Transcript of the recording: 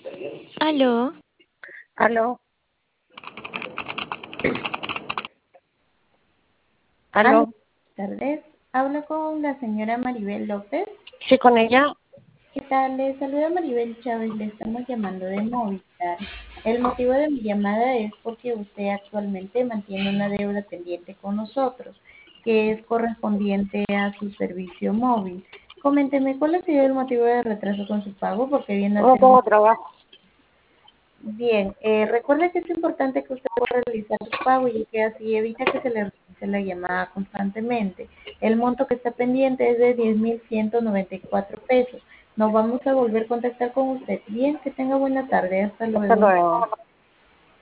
Aló, Aló, Aló, aló, buenas tardes. Hablo con la señora Maribel López. sí, con ella. ¿Qué tal? Le saluda Maribel Chávez. Le estamos llamando de Movistar. El motivo de mi llamada es porque usted actualmente mantiene una deuda pendiente con nosotros, que es correspondiente a su servicio móvil. Coménteme, ¿cuál ha sido el motivo de retraso con su pago? Porque viene a No ser un... tengo trabajo. Bien, recuerde que es importante que usted pueda realizar su pago y que así evita que se le realice la llamada constantemente. El monto que está pendiente es de 10.194 pesos. Nos vamos a volver a contactar con usted. Bien, que tenga buena tarde. Hasta Hasta luego. luego.